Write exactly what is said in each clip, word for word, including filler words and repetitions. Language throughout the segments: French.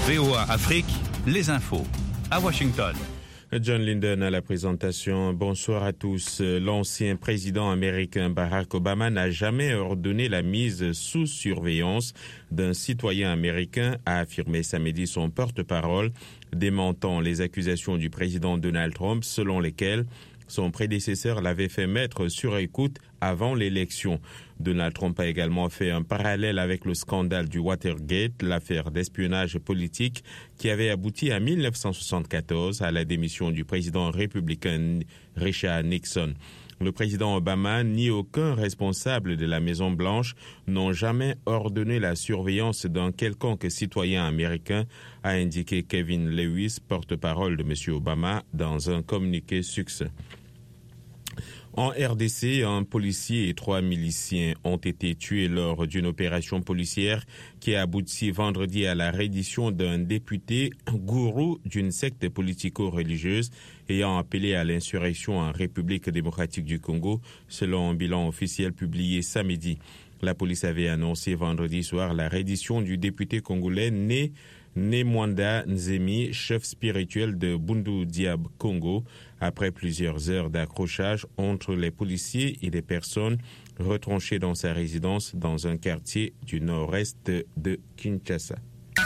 V O A Afrique, les infos. À Washington. John Linden à la présentation. Bonsoir à tous. L'ancien président américain Barack Obama n'a jamais ordonné la mise sous surveillance d'un citoyen américain, a affirmé samedi son porte-parole, démentant les accusations du président Donald Trump selon lesquelles son prédécesseur l'avait fait mettre sur écoute avant l'élection. Donald Trump a également fait un parallèle avec le scandale du Watergate, l'affaire d'espionnage politique qui avait abouti en mille neuf cent soixante-quatorze à la démission du président républicain Richard Nixon. Le président Obama ni aucun responsable de la Maison-Blanche n'ont jamais ordonné la surveillance d'un quelconque citoyen américain, a indiqué Kevin Lewis, porte-parole de M. Obama, dans un communiqué succinct. En R D C, un policier et trois miliciens ont été tués lors d'une opération policière qui a abouti vendredi à la reddition d'un député gourou d'une secte politico-religieuse ayant appelé à l'insurrection en République démocratique du Congo, selon un bilan officiel publié samedi. La police avait annoncé vendredi soir la reddition du député congolais né Nemwanda Nzemi, chef spirituel de Bundu Diab Congo, après plusieurs heures d'accrochage entre les policiers et les personnes retranchées dans sa résidence dans un quartier du nord-est de Kinshasa.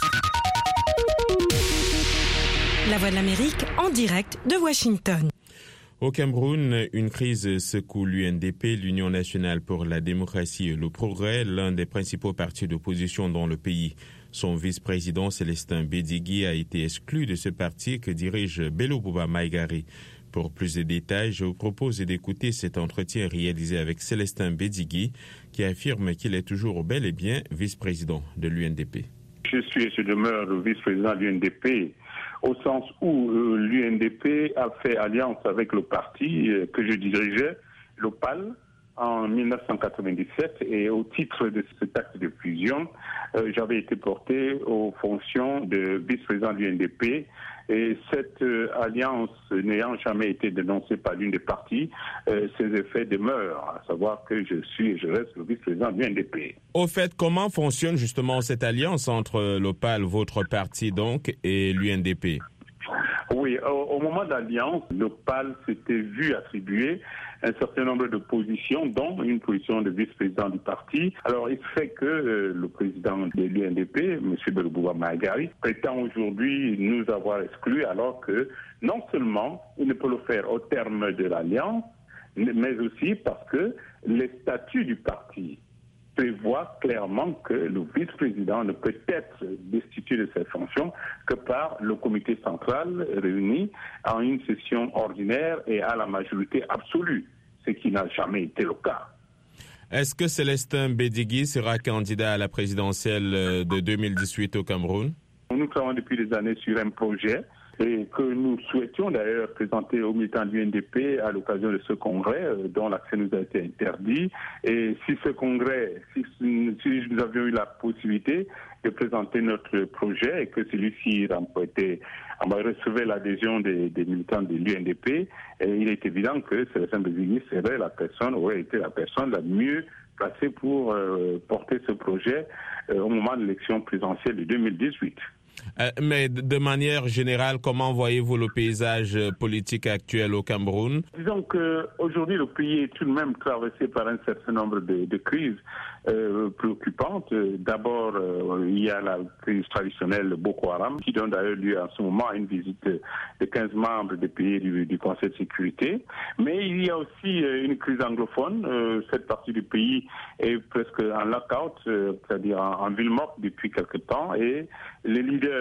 La Voix de l'Amérique en direct de Washington. Au Cameroun, une crise secoue l'U N D P, l'Union nationale pour la démocratie et le progrès, l'un des principaux partis d'opposition dans le pays. Son vice-président Célestin Bédigui a été exclu de ce parti que dirige Bello Bouba Maïgari. Pour plus de détails, je vous propose d'écouter cet entretien réalisé avec Célestin Bédigui, qui affirme qu'il est toujours bel et bien vice-président de l'U N D P. Je suis et je demeure vice-président de l'U N D P, au sens où euh, l'U N D P a fait alliance avec le parti euh, que je dirigeais, l'O P A L, en mille neuf cent quatre-vingt-dix-sept, et au titre de cet acte de fusion, euh, j'avais été porté aux fonctions de vice-président de l'U N D P. Et cette euh, alliance n'ayant jamais été dénoncée par l'une des parties, euh, ses effets demeurent, à savoir que je suis et je reste le vice-président de l'U N D P. Au fait, comment fonctionne justement cette alliance entre l'O P A L, votre parti donc, et l'U N D P? Oui, au, au moment de l'alliance, l'O P A L s'était vu attribuer un certain nombre de positions, dont une position de vice-président du parti. Alors, il fait que euh, le président de l'U N D P, M. Bello Bouba Maïgari, prétend aujourd'hui nous avoir exclus, alors que non seulement il ne peut le faire au terme de l'alliance, mais aussi parce que les statuts du parti prévoit clairement que le vice-président ne peut être destitué de ses fonctions que par le comité central réuni en une session ordinaire et à la majorité absolue, ce qui n'a jamais été le cas. Est-ce que Célestin Bédigui sera candidat à la présidentielle de deux mille dix-huit au Cameroun? Nous travaillons depuis des années sur un projet et que nous souhaitions d'ailleurs présenter aux militants de l'U N D P à l'occasion de ce congrès euh, dont l'accès nous a été interdit. Et si ce congrès, si, si nous avions eu la possibilité de présenter notre projet et que celui-ci remportait, recevait l'adhésion des, des militants de l'U N D P, et il est évident que Célestin Bédigui serait la personne, aurait été la personne la mieux placée pour euh, porter ce projet euh, au moment de l'élection présidentielle de deux mille dix-huit. Euh, mais de manière générale, comment voyez-vous le paysage politique actuel au Cameroun? Disons qu'aujourd'hui, le pays est tout de même traversé par un certain nombre de, de crises euh, préoccupantes. D'abord, euh, il y a la crise traditionnelle Boko Haram, qui donne d'ailleurs lieu en ce moment à une visite de quinze membres des pays du, du Conseil de sécurité. Mais il y a aussi euh, une crise anglophone. Euh, cette partie du pays est presque en lockout, euh, c'est-à-dire en, en ville morte depuis quelque temps, et les leaders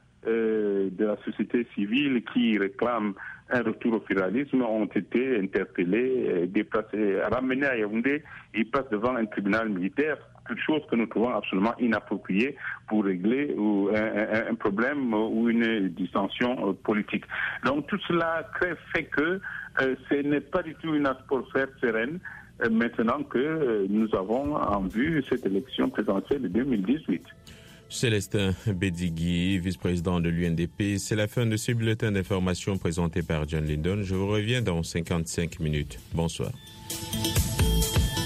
Euh, de la société civile qui réclament un retour au fédéralisme ont été interpellés, déplacés, ramenés à Yaoundé. Ils passent devant un tribunal militaire, quelque chose que nous trouvons absolument inapproprié pour régler ou un, un, un problème ou une dissension politique. Donc tout cela fait que euh, ce n'est pas du tout une atmosphère sereine euh, maintenant que euh, nous avons en vue cette élection présidentielle de deux mille dix-huit. Célestin Bédigui, vice-président de l'U N D P. C'est la fin de ce bulletin d'information présenté par John Linden. Je vous reviens dans cinquante-cinq minutes. Bonsoir.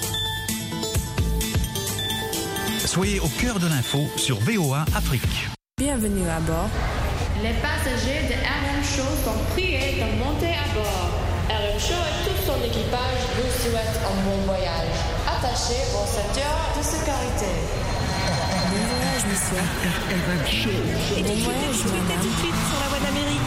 Soyez au cœur de l'info sur V O A Afrique. Bienvenue à bord. Les passagers de R M Show sont priés de monter à bord. R M Show et tout son équipage vous souhaitent un bon voyage. Attachez vos ceintures de sécurité. Bon voyage, monsieur. R M Show. Et Bon voyage, madame. tout de suite sur la voie d'Amérique.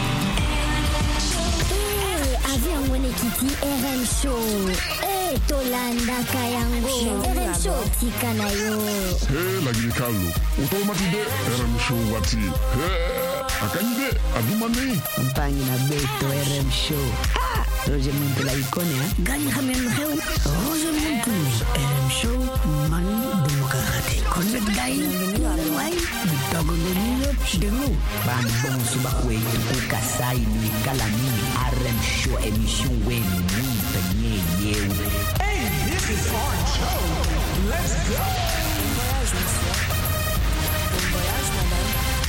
Avion Wenekiti R M Show. Eh, Tolanda Kayango. R M Show Tikanayo. Hey, lagi ni Carlo. Utau mati de R M Show wati. Hey, akani de adumani. Mpangi na beto R M Show. Ah, Roger Muntu la ikone ha. Gani hamen heu. Roger Muntu. R M Show man demokrate. Konvet dai. Wai. Bitago de niyo. Demu. Ban bon subakwe. Ukasai ni kalami. R M Show émission wen ni penye yew. Hey, this is our show. Let's go. Bon voyage, monsieur. Bon voyage, madame.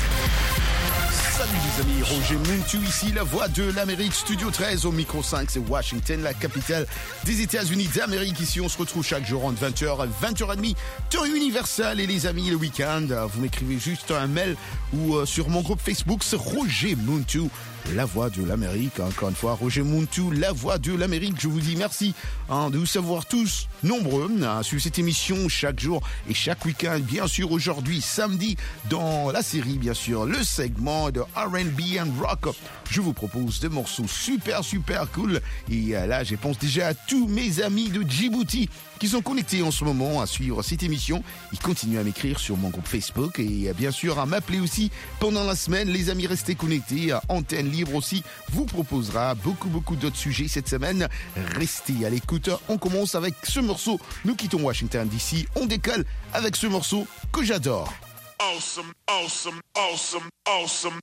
Salut les amis, Roger Muntu ici, la voix de l'Amérique, Studio treize au micro cinq, c'est Washington, la capitale des États-Unis d'Amérique. Ici, on se retrouve chaque jour entre vingt heures et vingt heures trente, temps universel. Et les amis, le week-end, vous m'écrivez juste un mail ou euh, sur mon groupe Facebook, c'est Roger Muntu, la voix de l'Amérique. Encore une fois, Roger Muntu, la voix de l'Amérique. Je vous dis merci hein, de vous savoir tous nombreux hein, sur cette émission chaque jour et chaque week-end. Bien sûr, aujourd'hui, samedi, dans la série, bien sûr, le segment de R and B and rock. Je vous propose des morceaux super, super cool. Et euh, là, je pense déjà à tous mes amis de Djibouti qui sont connectés en ce moment à suivre cette émission. Ils continuent à m'écrire sur mon groupe Facebook et euh, bien sûr à m'appeler aussi pendant la semaine. Les amis, restez connectés. À Antenne Libre aussi vous proposera beaucoup, beaucoup d'autres sujets cette semaine. Restez à l'écoute. On commence avec ce morceau. Nous quittons Washington D C. On décolle avec ce morceau que j'adore. Awesome, awesome, awesome, awesome.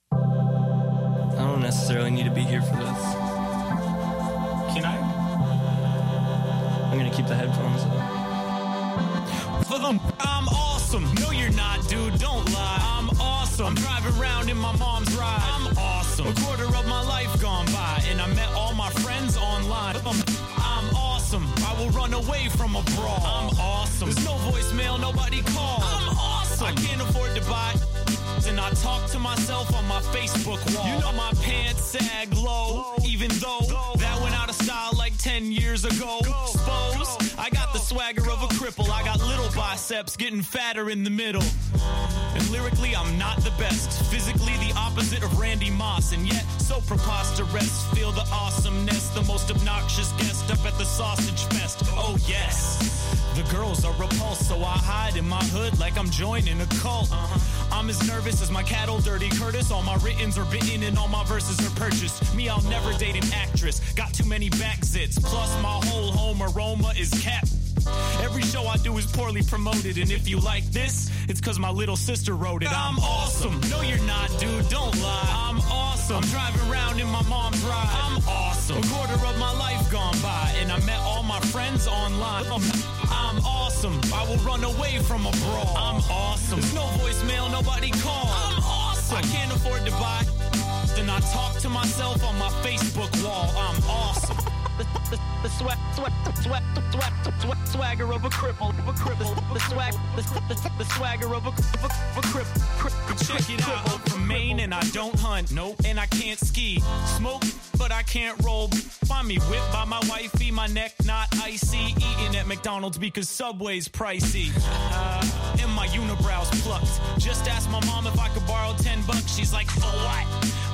I don't necessarily need to be here for this. Can I? I'm gonna keep the headphones on. For them, I'm awesome. No, you're not, dude. Don't lie. I'm awesome. I'm driving around in my mom's ride. I'm awesome. A quarter of my life gone by, and I met all my friends online. I'm awesome. I will run away from a brawl. I'm awesome. There's no voicemail, nobody calls. I'm awesome. I can't afford to buy. And I talk to myself on my Facebook wall. You know my pants sag low, even though that went out of style like ten years ago. Suppose I got the swagger of a cripple. I got little biceps getting fatter in the middle. And lyrically, I'm not the best. Physically, the opposite of Randy Moss. And yet, so preposterous. Feel the awesomeness. The most obnoxious guest up at the sausage fest. Oh, yes. The girls are repulsed, so I hide in my hood like I'm joining a cult. Uh-huh. I'm as nervous as my cattle, Dirty Curtis. All my writtens are bitten and all my verses are purchased. Me, I'll never date an actress. Got too many back zits. Plus, my whole home aroma is cat. Every show I do is poorly promoted, and if you like this, it's cause my little sister wrote it. I'm awesome. No, you're not, dude. Don't lie. I'm awesome. I'm driving around in my mom's ride. I'm awesome. A quarter of my life gone by, and I met all my friends online. I'm awesome. I will run away from a brawl. I'm awesome. There's no voicemail, nobody calls. I'm awesome. I can't afford to buy. Then I talk to myself on my Facebook wall. I'm awesome. The, the, the swag, swag, swag, swag, swag, swagger of a cripple, of a cripple. The swag, the, the, the swagger of a, of a, of a cripple. Check it out. I'm from Maine and I don't hunt. Nope. And I can't ski. Smoke, but I can't roll. Find me whipped by my wifey, my neck not icy. Eating at McDonald's because Subway's pricey. Uh, and my unibrows plucked. Just asked my mom if I could borrow ten bucks. She's like, for what?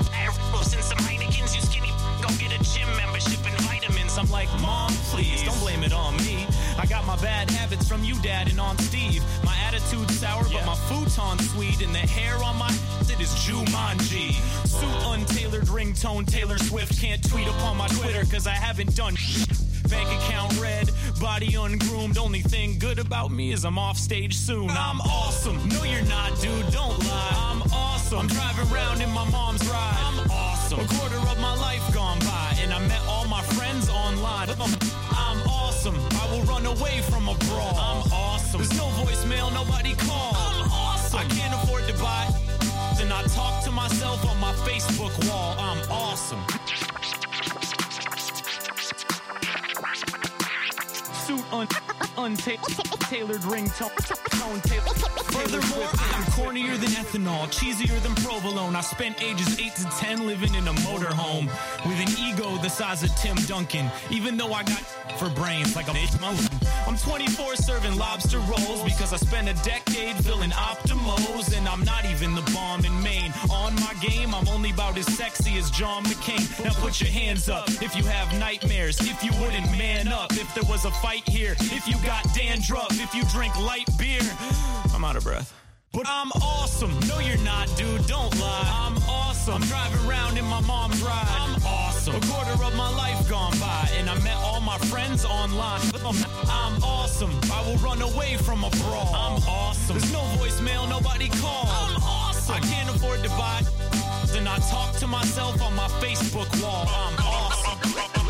And some Heinekens, you skinny. Go get a gym membership and vitamins. I'm like, Mom, please, don't blame it on me. I got my bad habits from you, Dad, and on Steve. My attitude's sour, yeah. But my futon's sweet. And the hair on my it is Jumanji. Suit untailored, ringtone, Taylor Swift. Can't tweet upon my Twitter, cause I haven't done shit. Bank account red, body ungroomed. Only thing good about me is I'm off stage soon. I'm awesome. No, you're not, dude. Don't lie. I'm awesome. I'm driving around in my mom's ride. I'm awesome. A quarter of my life gone by, and I met all my friends online. I'm awesome. I will run away from a brawl. I'm awesome. There's no voicemail, nobody calls. I'm awesome. I can't afford to buy. Then I talk to myself on my Facebook wall. I'm awesome. Suit on untailored ringtone. Furthermore, I'm cornier than ethanol, cheesier than provolone. I spent ages eight to ten living in a motorhome with an ego the size of Tim Duncan. Even though I got for brains like a I'm twenty-four serving lobster rolls because I spent a decade filling Optimos, and I'm not even the bomb in Maine. On my game, I'm only about as sexy as John McCain. Now put your hands up if you have nightmares, if you wouldn't man up, if there was a fight here, if you got dandruff, if you drink light beer. I'm out of breath. But I'm awesome. No, you're not, dude. Don't lie. I'm awesome. I'm driving around in my mom's ride. I'm awesome. A quarter of my life gone by, and I met all my friends online. I'm awesome. I will run away from a brawl. I'm awesome. There's no voicemail, nobody calls. I'm awesome. I can't afford to buy, and I talk to myself on my Facebook wall. I'm awesome.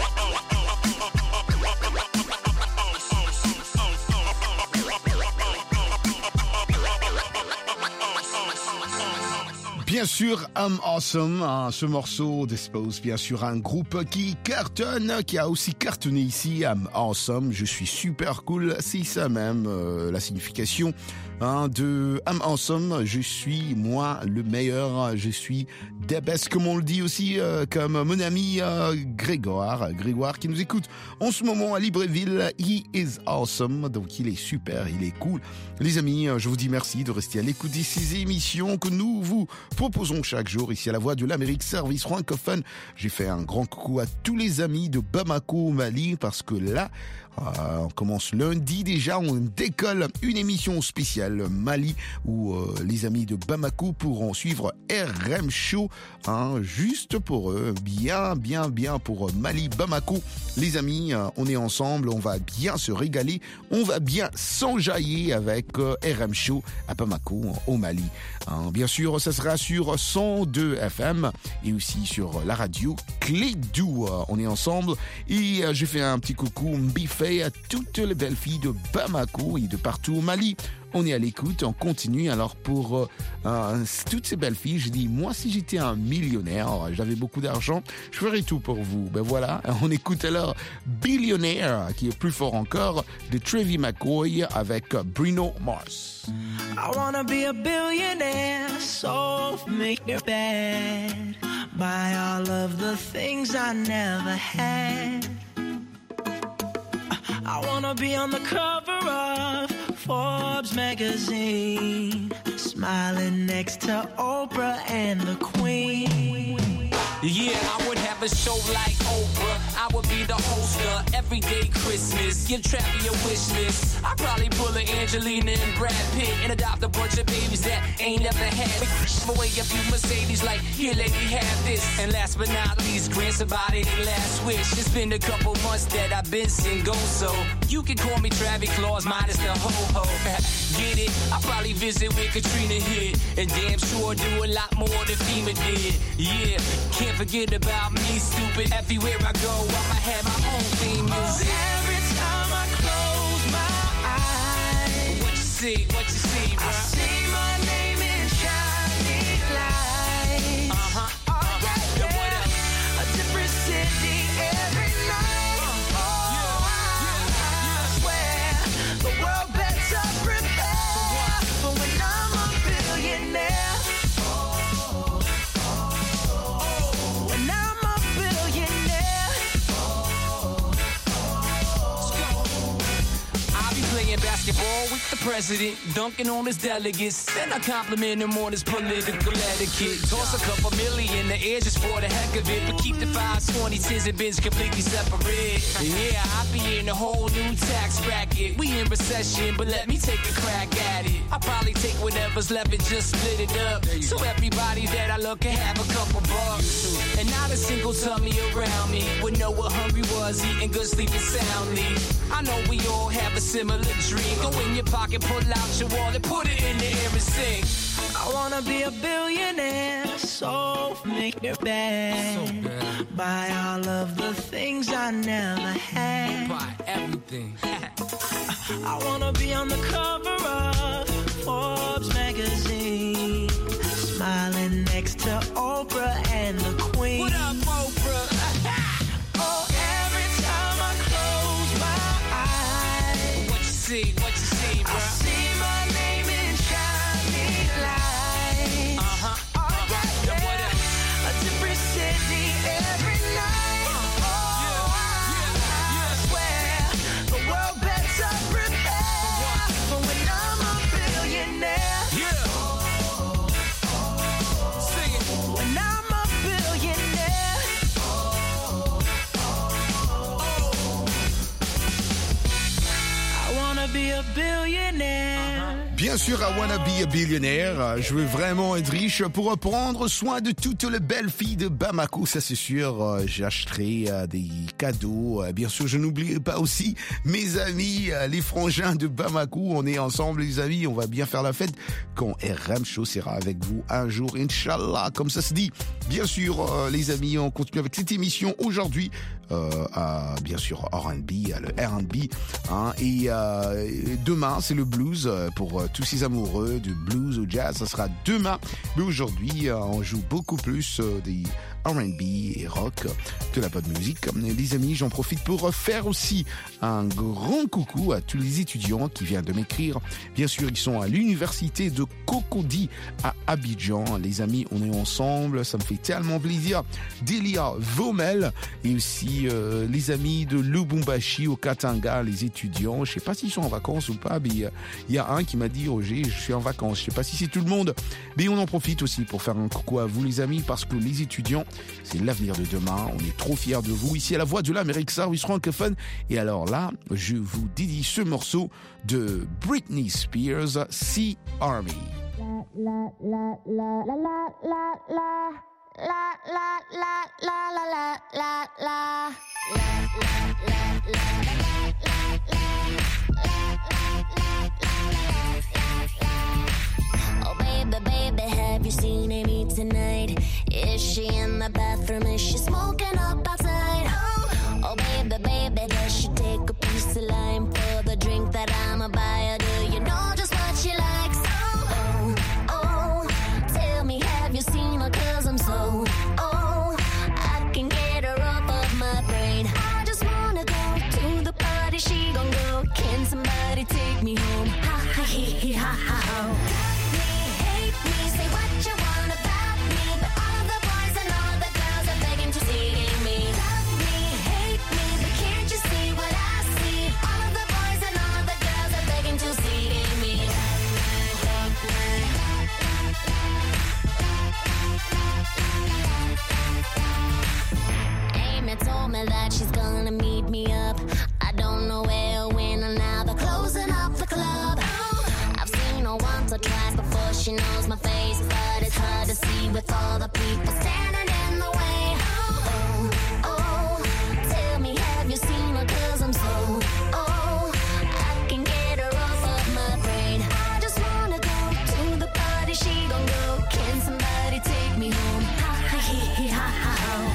Bien sûr, I'm Awesome, hein, ce morceau dispose bien sûr un groupe qui cartonne, qui a aussi cartonné ici, I'm Awesome, je suis super cool, c'est ça même euh, la signification hein, de I'm Awesome, je suis moi le meilleur, je suis the best, comme on le dit aussi, euh, comme mon ami euh, Grégoire, Grégoire qui nous écoute en ce moment à Libreville, he is awesome, donc il est super, il est cool. Les amis, je vous dis merci de rester à l'écoute de ces émissions que nous vous proposons chaque jour ici à la Voix de l'Amérique, service francophone. J'ai fait un grand coucou à tous les amis de Bamako au Mali parce que là, euh, on commence lundi déjà, on décolle une émission spéciale Mali où euh, les amis de Bamako pourront suivre R M Show, hein, juste pour eux, bien, bien, bien pour Mali, Bamako. Les amis, euh, on est ensemble, on va bien se régaler, on va bien s'enjailler avec euh, R M Show à Bamako, au Mali. Hein, bien sûr, ça sera sur cent deux F M et aussi sur la radio Clé Dou. On est ensemble et euh, je fais un petit coucou biffé à toutes les belles filles de Bamako et de partout au Mali. On est à l'écoute, on continue. Alors pour euh, euh, toutes ces belles filles, je dis, moi si j'étais un millionnaire, j'avais beaucoup d'argent, je ferais tout pour vous. Ben voilà, on écoute alors Billionaire, qui est plus fort encore, de Trevi McCoy avec Bruno Mars. I wanna be a billionaire, so make it bad. Buy all of the things I never had. I wanna be on the cover of Forbes magazine, smiling next to Oprah and the Queen. Yeah, I would have a show like Oprah. I would be the host of Everyday Christmas. Give Travis a wish list. I'd probably pull a Angelina and Brad Pitt and adopt a bunch of babies that ain't never had it. Give away a few Mercedes like, here lady, have this. And last but not least, grant somebody their last wish. It's been a couple months that I've been single, so you can call me Travis Claus minus the ho-ho. Get it? I'll probably visit where Katrina hit, and damn sure do a lot more than FEMA did. Yeah, can't forget about me, stupid. Everywhere I go, I'ma have my own theme music. Oh, every time I close my eyes, what you see, what you see, bro? I see my name in shining lights. Uh-huh. Oh, yeah, yeah. What up? A different city every night. Oh, yeah, yeah, yeah. I swear the world better prepare for when I'm a billionaire. Basketball with the president, dunking on his delegates. Then I compliment him on his political etiquette. Toss a couple million in the air just for the heck of it, but keep the fives, twenties, tens, and bins completely separate. Yeah, I be in a whole new tax bracket. We in recession, but let me take a crack at it. I'll probably take whatever's left and just split it up, so everybody that I look can have a couple bucks. And not a single tummy around me would know what hungry was, eating good, sleeping soundly. I know we all have a similar dream. Go in your pocket, pull out your wallet, put it in the air and sing. I wanna be a billionaire, so make it bad. So bad. Buy all of the things I never had. Buy everything. I wanna be on the cover of Forbes magazine, smiling next to Oprah and the Queen. What up, Oprah? Oh, every time I close my eyes, billionaire. Bien sûr, I wanna be a billionaire. Je veux vraiment être riche pour prendre soin de toutes les belles filles de Bamako. Ça, c'est sûr. J'achèterai des cadeaux. Bien sûr, je n'oublie pas aussi mes amis, les frangins de Bamako. On est ensemble, les amis. On va bien faire la fête quand R M Show sera avec vous un jour, Inch'Allah. Comme ça se dit. Bien sûr, les amis, on continue avec cette émission aujourd'hui. Euh, à, bien sûr, R and B, le R and B. Hein, et euh, demain, c'est le blues pour tous ces amoureux du blues ou jazz. Ça sera demain. Mais aujourd'hui, on joue beaucoup plus des R and B et rock, de la bonne musique. Les amis, j'en profite pour faire aussi un grand coucou à tous les étudiants qui viennent de m'écrire. Bien sûr, ils sont à l'université de Cocody à Abidjan. Les amis, on est ensemble. Ça me fait tellement plaisir. Delia Vomel et aussi euh, les amis de Lubumbashi au Katanga, les étudiants. Je sais pas s'ils sont en vacances ou pas, mais il y, y a un qui m'a dit, Roger, je suis en vacances. Je sais pas si c'est tout le monde, mais on en profite aussi pour faire un coucou à vous, les amis, parce que les étudiants, c'est l'avenir de demain. On est trop fiers de vous. Ici à la Voix de l'Amérique, service francophone. Et alors là, je vous dédie ce morceau de Britney Spears, Sea Army. La la la la la la la la la la la la la la Oh baby, baby, have you seen Amy tonight? Is she in the bathroom? Is she smoking up outside? Oh baby, baby, does she take a piece of lime for the drink that I'ma buy her? Do you know just what she likes? Oh, oh, tell me, have you seen her? 'Cause I'm so, oh, I can get her off of my brain. I just wanna go to the party, she gon' go. Can somebody take me home? Ha ha he he ha ha ho. Told me that she's gonna meet me up. I don't know where or when, and now they're closing up the club. I've seen her once or twice before she knows my face, but it's hard to see with all the people standing in the way. Oh, oh, tell me, have you seen her? 'Cause I'm so, oh, I can get her off of my brain. I just wanna go to the party, she gon' go. Can somebody take me home? Ha ha he he ha ha ho.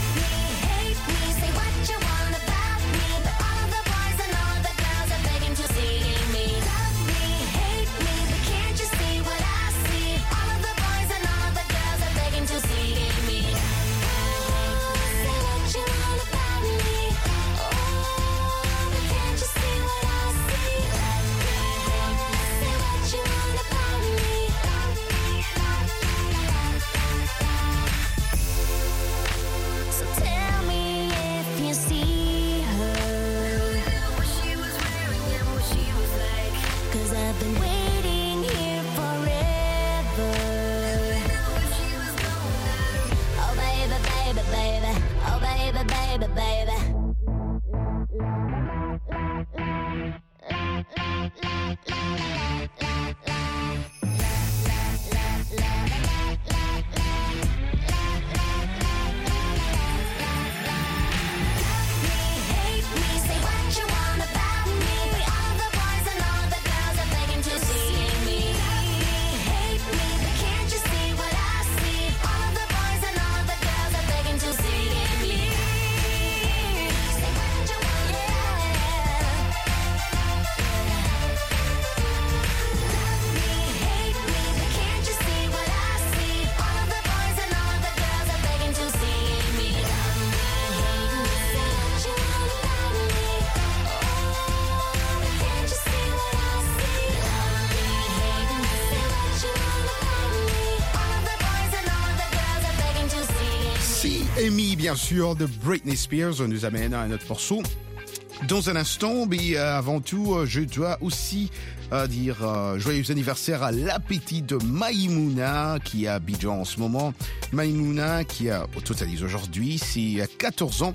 Amy, bien sûr, de Britney Spears, on nous amène à un autre morceau. Dans un instant, mais euh, avant tout, euh, je dois aussi euh, dire euh, joyeux anniversaire à l'appétit de Maïmouna, qui est à Abidjan en ce moment. Maïmouna, qui a, au totalise aujourd'hui, c'est quatorze ans.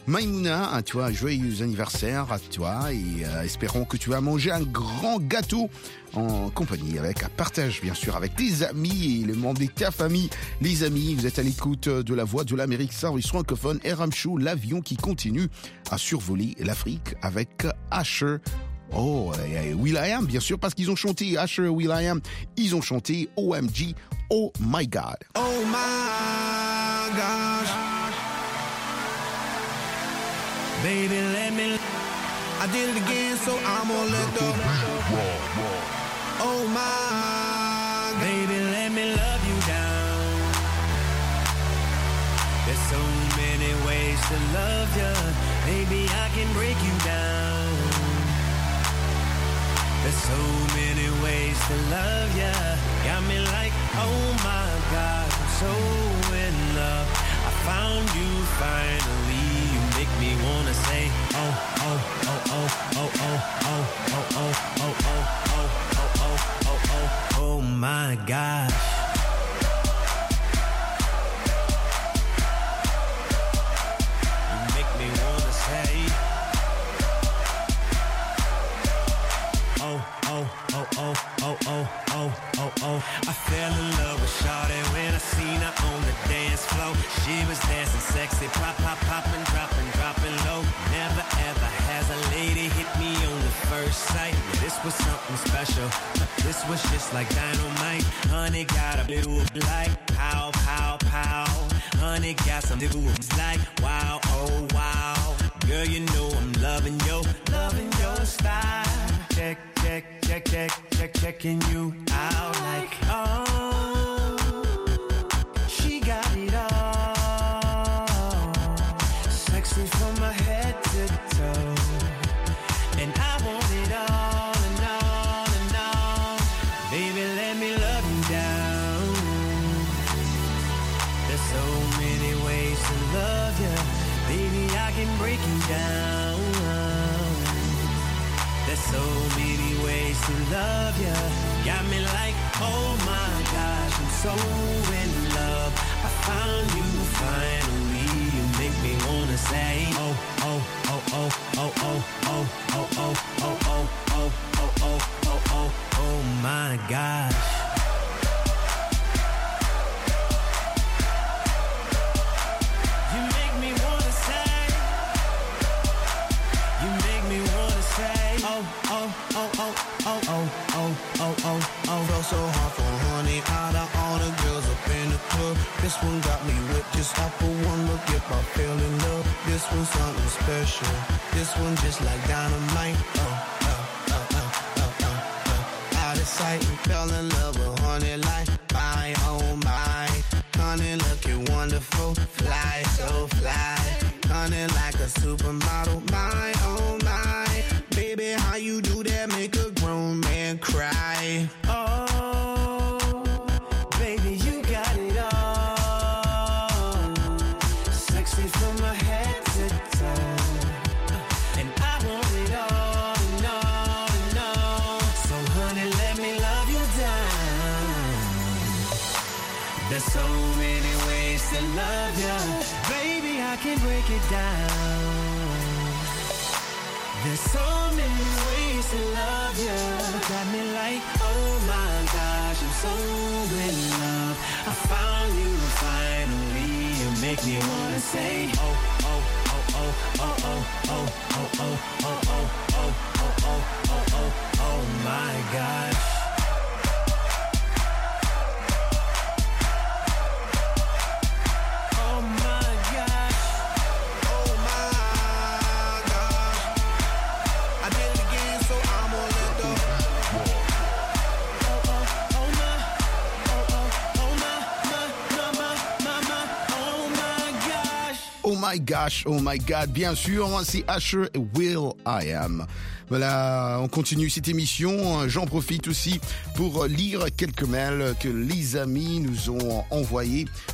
Maïmouna, à toi, joyeux anniversaire à toi et euh, espérons que tu vas manger un grand gâteau en compagnie avec un partage bien sûr avec tes amis et les membres de ta famille. Les amis, vous êtes à l'écoute de la voix de l'Amérique, service francophone, R M Show, l'avion qui continue à survoler l'Afrique avec Usher. Oh, et will.i.am bien sûr parce qu'ils ont chanté Usher, will.i.am, ils ont chanté O M G, Oh My God. Oh my gosh, baby, let me. I did it again, so I'm gonna let the. Oh my, baby, let me love you down. There's so many ways to love you, baby, I can break you down. There's so many ways to love you, got me like, oh my God, I'm so in love. I found you finally, you make me wanna say, oh, oh, oh, oh, oh, oh, oh, oh, oh, oh, oh, oh, oh, oh, oh, oh my gosh. You make me wanna say, oh, oh, oh, oh, oh, oh, oh, oh, oh. I fell in love with Shawty when I seen her on the dance floor. She was dancing sexy, pop, pop, popping, dropping, dropping low. Never ever has a lady hit me on the first sight. Yeah, this was something special. This was just like dynamite. Honey got a blue like pow, pow, pow. Honey got some dudes like wow, oh wow. Girl, you know I'm loving yo, loving your style. Check, check, check, check, check, checking you out like oh, she got it all. Sexy from my head to toe, and I want it all and all and all. Baby, let me love you down. There's so many ways to love you, baby, I can break you down. There's so many ways to love you, got me like, oh my gosh, I'm so in love. I found you finally, you make me wanna say, oh, oh, oh, oh, oh, oh, oh, oh, oh, oh, oh, oh, oh, oh, oh, oh, oh my gosh. You make me wanna say, you make me wanna say, oh, oh, oh, oh, oh, oh, oh, oh, oh, oh. Felt so hard for honey, out of all the girls up in the club. This one got me whipped just off of one look. If I fell in love, this one's something special. This one just like dynamite. Oh, oh, oh, oh, oh, oh, oh. Out of sight and fell in love with honey like my, oh my. Honey looking wonderful, fly so fly. Honey like a supermodel, my, oh my. Baby, how you do that make a grown man cry? Oh, baby, you got it all. Sexy from my head to toe, and I want it all and all and all. So honey, let me love you down. There's so many ways to love you, baby, I can break it down. There's so many ways to love you, got me like, oh my gosh, I'm so in love. I found you finally, you make me wanna say, oh, oh, oh, oh, oh, oh, oh, oh, oh, oh, oh, oh, oh, oh, oh, oh, oh my gosh. Oh my gosh, oh my God, bien sûr, c'est Usher et will.i.am. Voilà, on continue cette émission. J'en profite aussi pour lire quelques mails que les amis nous ont envoyés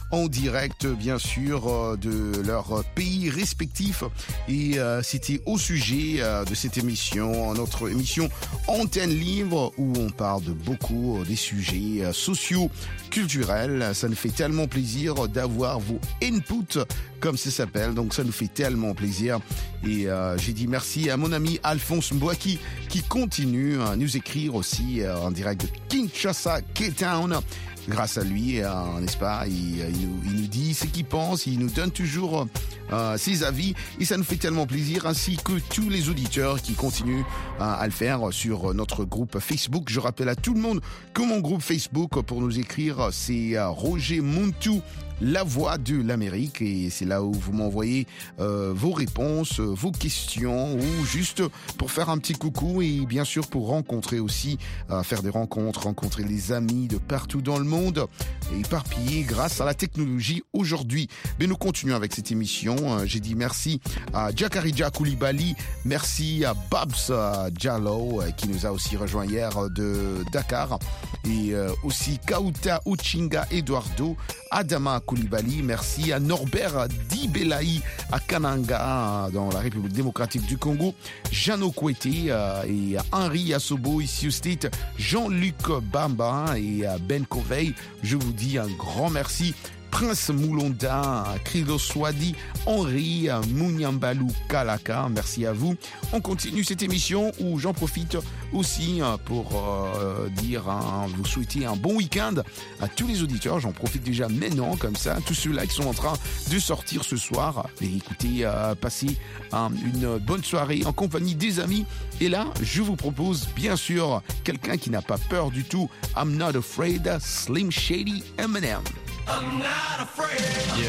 en direct, bien sûr, euh, de leur pays respectif. Et euh, c'était au sujet euh, de cette émission, notre émission Antenne Libre, où on parle de beaucoup des sujets euh, sociaux, culturels. Ça nous fait tellement plaisir d'avoir vos inputs, comme ça s'appelle. Donc ça nous fait tellement plaisir. Et euh, j'ai dit merci à mon ami Alphonse Mbouaki qui continue à nous écrire aussi euh, en direct de Kinshasa, K-Town. Grâce à lui, euh, n'est-ce pas, il, il, nous, il nous dit ce qu'il pense, il nous donne toujours euh, ses avis et ça nous fait tellement plaisir, ainsi que tous les auditeurs qui continuent euh, à le faire sur notre groupe Facebook. Je rappelle à tout le monde que mon groupe Facebook pour nous écrire, c'est euh, Roger Muntu, la voix de l'Amérique, et c'est là où vous m'envoyez euh, vos réponses, vos questions, ou juste pour faire un petit coucou et bien sûr pour rencontrer aussi, euh, faire des rencontres, rencontrer les amis de partout dans le monde, éparpillés grâce à la technologie aujourd'hui. Mais nous continuons avec cette émission. Euh, j'ai dit merci à Jakarija Koulibaly, merci à Babs euh, Diallo euh, qui nous a aussi rejoint hier euh, de Dakar, et euh, aussi Kauta Uchinga Eduardo, Adama Koulibaly, merci à Norbert Dibelaï à Kananga dans la République démocratique du Congo, Jeannot Kouete euh, et Henri Assobo ici au State, Jean-Luc Bamba et euh, Ben Covey. Je vous dis un grand merci. Prince Moulonda, Krido Swadi, Henri Mouniambalou Kalaka, merci à vous. On continue cette émission où j'en profite aussi pour euh, dire, hein, vous souhaiter un bon week-end à tous les auditeurs. J'en profite déjà maintenant, comme ça, tous ceux-là qui sont en train de sortir ce soir. Et écoutez, euh, passez hein, une bonne soirée en compagnie des amis. Et là, je vous propose bien sûr quelqu'un qui n'a pas peur du tout. I'm Not Afraid, Slim Shady, Eminem. I'm not afraid. Yeah.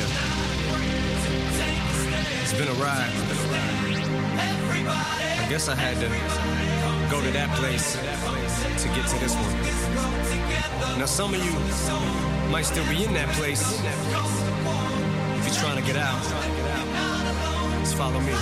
It's been a ride. I guess I had to go to that place to get to this one. Now some of you might still be in that place. If you're trying to get out, just follow me.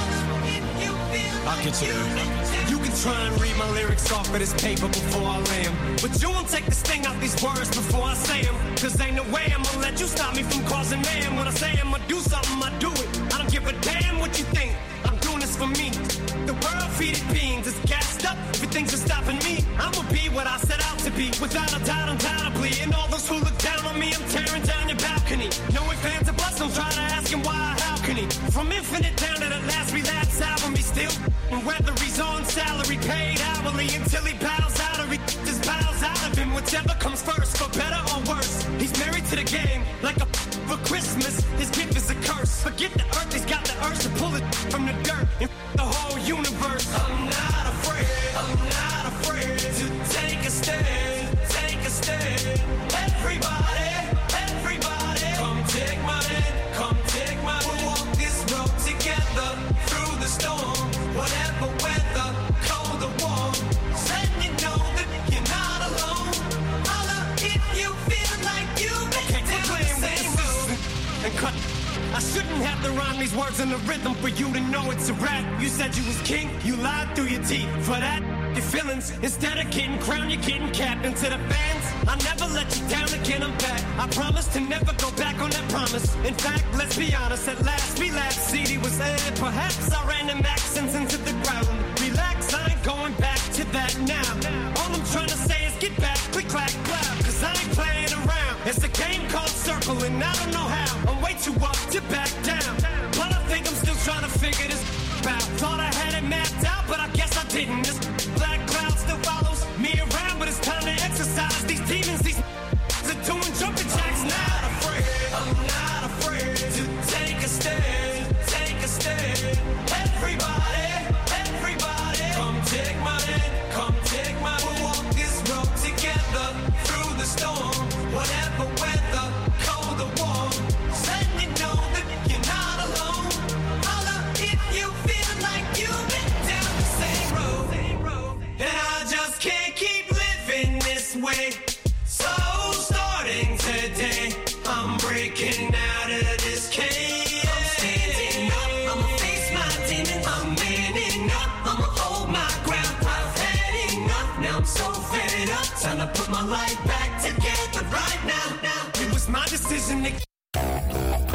I'll get you there. You can try and read my lyrics off of this paper before I lay 'em, but you won't take the sting out these words before I say 'em. Cause ain't no way I'm gonna let you stop me from causing mayhem. When I say I'm gonna do something, I do it. I don't give a damn what you think. I'm doing this for me. The world feeding beings is gassed up. Everything's just stopping me. I'ma be what I set out to be, without a doubt, undoubtedly. And all those who look down on me, I'm tearing down your balcony. No ifs, ands, or buts, don't try to ask him why, how can he? From Infinite down to the last relapse album, he still. And whether he's on salary, paid hourly, until he bows out or he just bows out of him. Whichever comes first, for better or worse. He's married to the game, like a for Christmas. His gift is a curse. Forget the earth, he's got the urge to pull it from the dirt and the whole universe. I'm not afraid, I'm not afraid to take a stand, take a stand. Everybody, everybody, come take my hand, come take my hand. We'll walk this road together through the storm. Whatever weather, cold or warm, let me know that you're not alone. Holla if you feel like you've been down the same road. And cut. I shouldn't have to rhyme these words in the rhythm for you to know it's a rap. You said you was king, you lied through your teeth. For that, your feelings, instead of getting crowned, you're getting capped. And to the fans, I never let you down again, I'm back. I promise to never go back on that promise. In fact, let's be honest, at last we laughed. C D was aired, perhaps I ran them accents into the ground. Relax, I ain't going back to that now. All I'm trying to say is get back, click, clack, clap. Cause I ain't playing around. It's a game called Circle and I don't know how. I'm way too up to back down. But I think I'm still trying to figure this out. Thought I had it mapped out, but I guess I didn't. This black cloud still follows me around, but it's time to exercise these demons. These are doing jumping jacks now. I'm not afraid, I'm not afraid to take a stand, take a stand. Everybody, everybody, come take my hand, come take my hand. We'll walk this road together through the storm. Whatever weather, cold or warm, let me know that you're not alone. Holla if you feel like you've been down the same road. And I just can't keep living this way. So starting today, I'm breaking out of this cage. I'm standing up, I'ma face my demons. I'm manning up, I'ma hold my ground. I've had enough, now I'm so fed up. Time to put my life back together right now. now. It was my decision to